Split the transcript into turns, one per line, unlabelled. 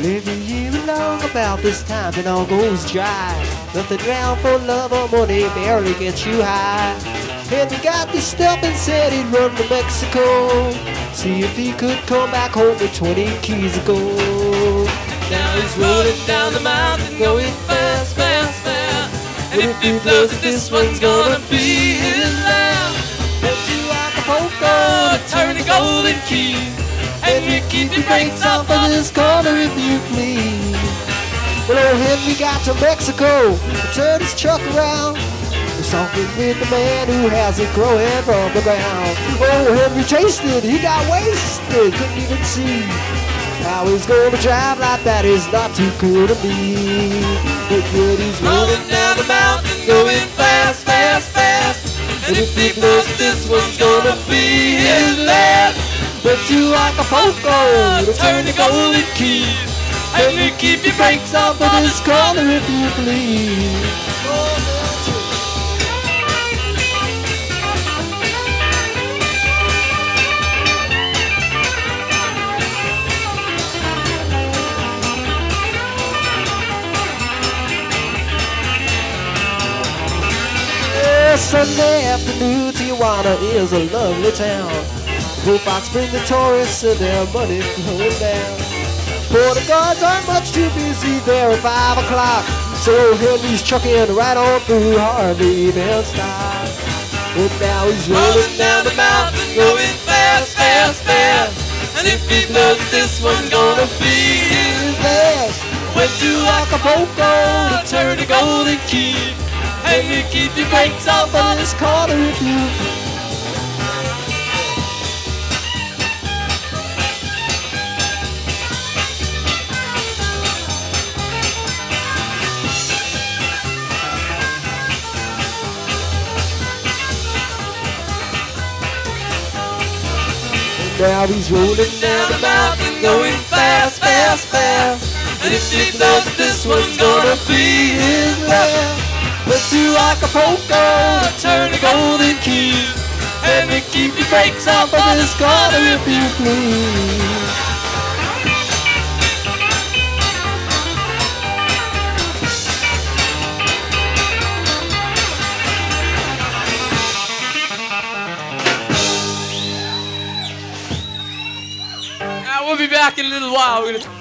But every year along about this time it all goes dry. Nothing round for love or money barely gets you high. And he got this stuff and said he'd run to Mexico, see if he could come back home with 20 keys of gold. Now he's rolling down the mountain going fast, fast, fast. And if he blows it, this one's gonna be his last. Head to Acapulco to turn the golden keys. And you keep your brakes off of this corner if you please. Well, old Henry got to Mexico and turned his truck around. He's talking with the man who has it growing from the ground. Oh, Henry tasted, he got wasted, couldn't even see how he's gonna drive like that is not too cool to me. But yet he's rolling down the mountain, going fast, fast, fast. And if he blows, this one's gonna be his last. Went to Acapulco to turn the golden keys. And you keep your brakes off of this corner if you please. Sunday afternoon, Tijuana is a lovely town. Full box bring the tourists and their money flowing down. Border guards aren't much too busy there at 5 o'clock. So Henry's trucking right on through, hardly even stop. And now he's rolling down the mountain, going fast, fast, fast. And if he blows, this one's gonna be his last. Went to Acapulco to turn the golden key. And you keep your brakes off on this corner if you. And now he's rolling down the mountain, going fast, fast, fast. And if he blows, this one's gonna be his last. Went to Acapulco to turn the golden keys. And we keep your brakes off of this corner if you please.
We'll be back in a little while. We're gonna